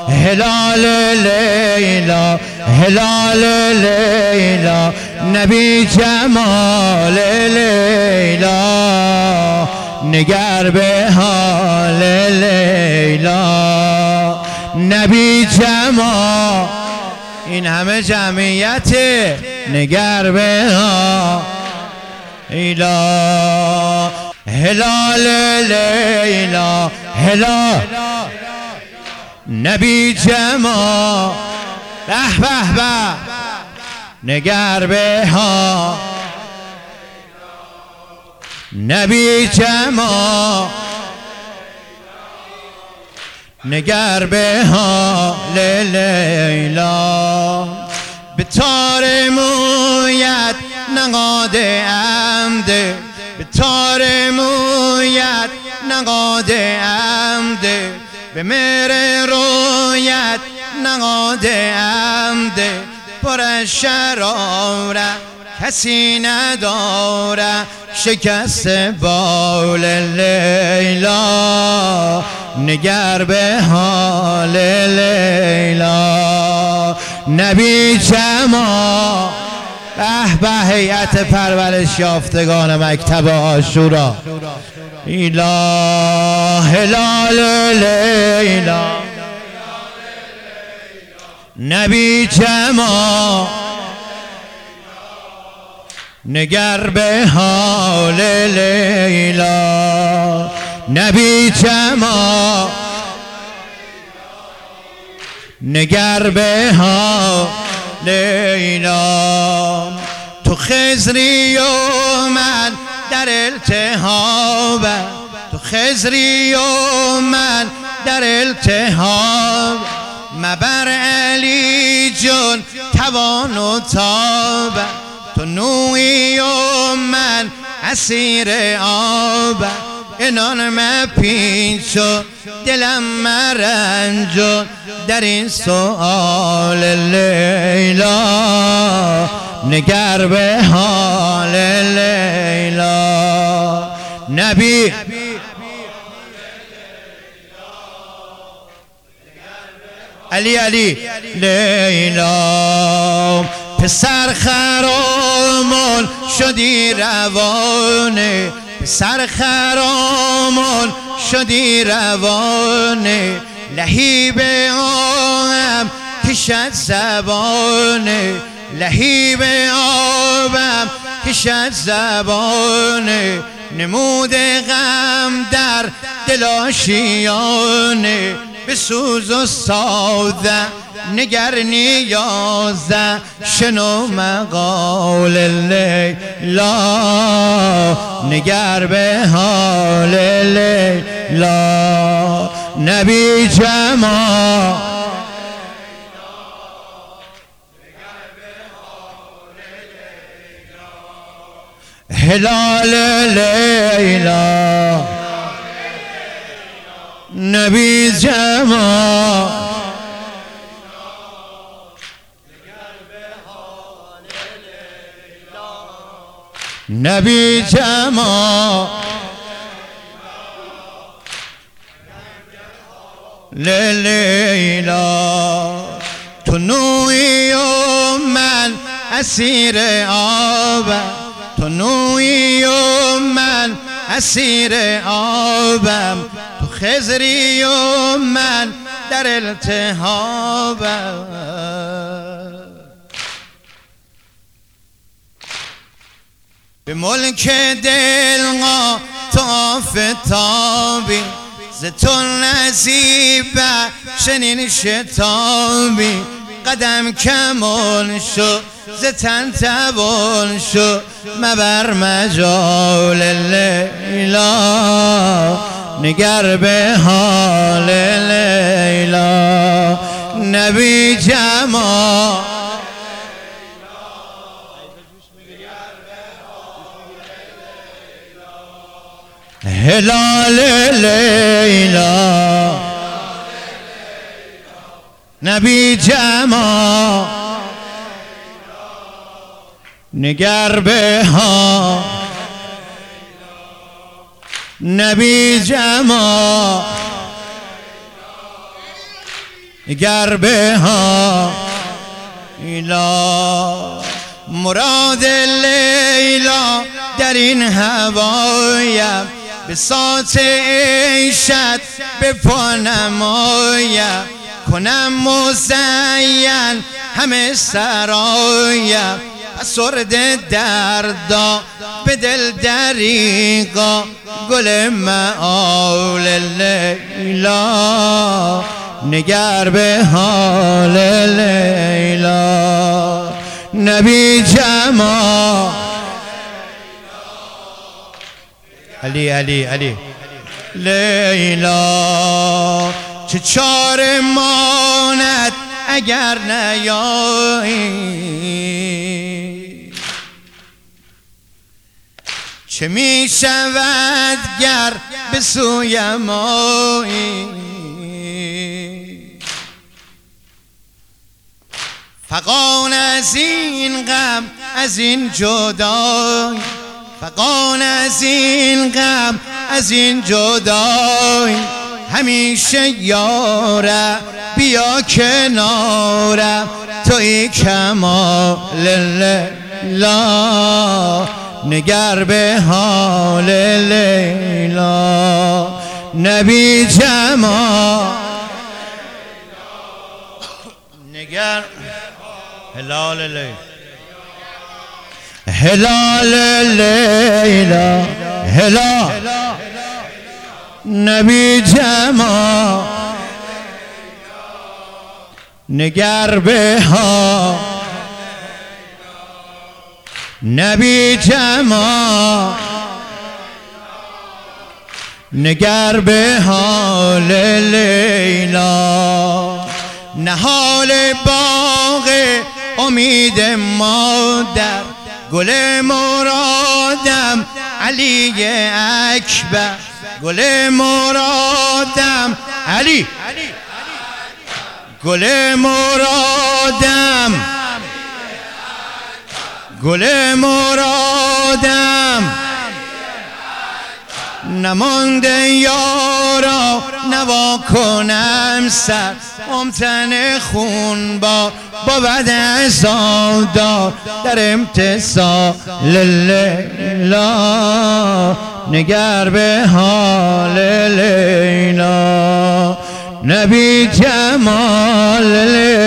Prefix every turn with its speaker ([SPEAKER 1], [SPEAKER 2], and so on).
[SPEAKER 1] هلال لیلا هلال لیلا نبی جمال لیلا نگر به حال لیلا نبی جمال این همه جمعیت نگر به حال لیلا هلال لیلا هلال نبی جمال به به به نگر به ها نبی جمال نگر به ها لیلا به تار مویت نقاده امده به تار مویت نقاده امده به مهر رویت نقاده امده پر از شراره کسی نداره شکست بال لیلا نگر به حال لیلا نبی جمال به به هیئت پرورش یافتگان مکتب عاشورا ایلا هلال لیلا نبی جمال نگر به حال لیلا نبی جمال نگر به حال لیلا تو خضری و من در التهاب تو خضری و من در التهاب مبر علی جون توان و تاب تو نوعی و من اسیر آب اینان مپیچ و دلم مرنج و در این سؤال لیلا نگر به حال لیلا نبی علی علی لیلا پسر خرامان شدی روانه پسر خرامان شدی روانه لهیب آبم کشد زبانه لهیب آبم کشد زبانه نمود غم در دل آشیانه به سوز و ساده نگر نیازه شنو مقال لیلا نگر به حال لیلا نبی جمال هلال لیلا نبی جمال نبی جمال لیلا تو نوعی و من اسیر آبم تو نوعی و من اسیر آبم تو خضری و من در التهابم به ملک دل تو آفتابی ز تو نصیبه چنین شتابی قدم کمان شو ز تن توان شو مبر مجال لیلا نگر به حال لیلا نبی جمال هلال لیلا نبی جمال نگر به ها نبی جمال نگر به لیلا مراد لیلا در این هوایم بساط عیشت به پا نمایم کنم مزین همه سرایم پسرد دردا به دل دریغا گل معال لیلا نگر به حال لیلا نبی جمال علی علی علی لیلا چه چاره ماند اگر نیایی چه می شود گر به سوی مایی فغان از این غم از این جدایی فغان از این غم از این جدایی همیشه یارم بیا کنارم توی کمال لیلا نگر به حال لیلا نبی جمال نگر هلال لیلا هلال لیلا هلال نبی جمال نگر به ها نبی جمال نگر به حال لیلا نهال باغ امید مادر گل مرادم علی اکبر گل مرادم علی گل مرادم گل مرادم نمانده یارا نوا کنم سر امتن خون با بعد عزادار در امتصال لیلا نگر به حال لیلا نبی جمال لیلا